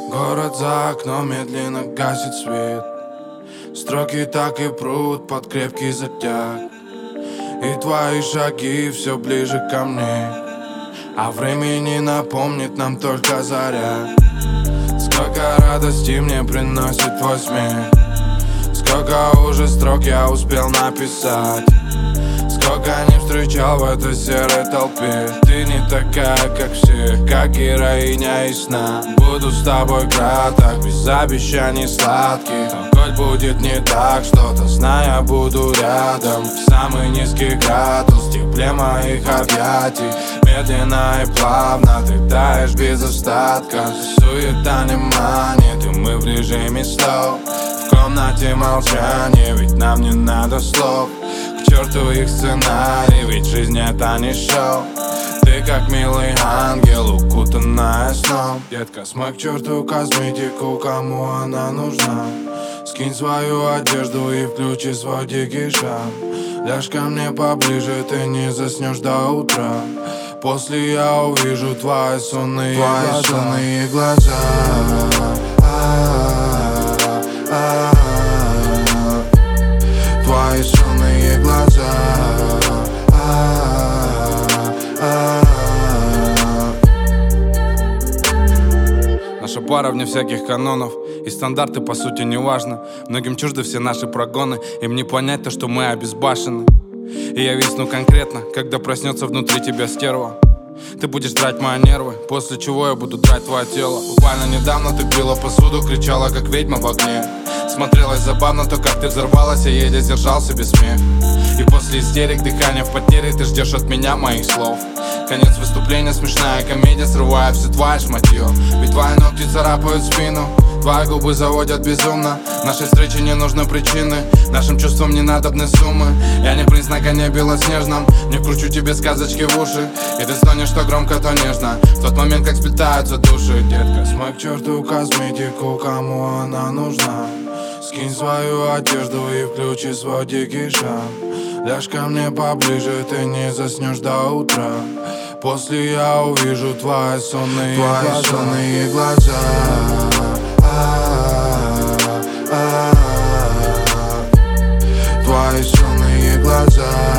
Город за окном медленно гасит свет. Строки так и прут под крепкий затяг. И твои шаги все ближе ко мне, а времени напомнит нам только заря. Сколько радости мне приносит твой смех, сколько уже строк я успел написать, сколько не встречал в этой серой толпе. Ты не такая, как все, как героиня из сна. Буду с тобой краток, без обещаний сладких. Но хоть будет не так что-то, знай, я буду рядом. В самый низкий градус, в тепле моих объятий. Медленно и плавно ты таешь без остатка. Суета не манит, и мы в режиме слов. В комнате молчание, ведь нам не надо слов. К черту их сценарий, ведь жизнь это не шоу. Ты как милый ангел, укутанная сном. Детка, смой к черту косметику, кому она нужна. Скинь свою одежду и включи свой дикий шаг. Ляжь ко мне поближе, ты не заснешь до утра. После я увижу твои сонные глаза. Твои сонные глаза. Наша пара вне всяких канонов, и стандарты по сути не важно. Многим чужды все наши прогоны, им не понять то, что мы обезбашены. И я висну конкретно, когда проснется внутри тебя стерва. Ты будешь драть мои нервы, после чего я буду драть твое тело. Буквально недавно ты пила посуду, кричала как ведьма в огне. Смотрелось забавно то, как ты взорвалась, я еле сдержал себе смех. И после истерик, дыхания в потере, ты ждешь от меня моих слов. Конец выступления, смешная комедия, срывая все твое шматье. Ведь твои ногти царапают спину, твои губы заводят безумно. Нашей встрече не нужны причины, нашим чувствам не надобны суммы. Я не принц на коне белоснежном, не кручу тебе сказочки в уши. И ты стонешь то громко, то нежно, в тот момент, как сплетаются души. Детка, смой к черту косметику, кому она нужна. Скинь свою одежду и включи свой дикий шаг. Ляжь ко мне поближе, ты не заснешь до утра. После я увижу твои сонные глаза. Твои сонные глаза.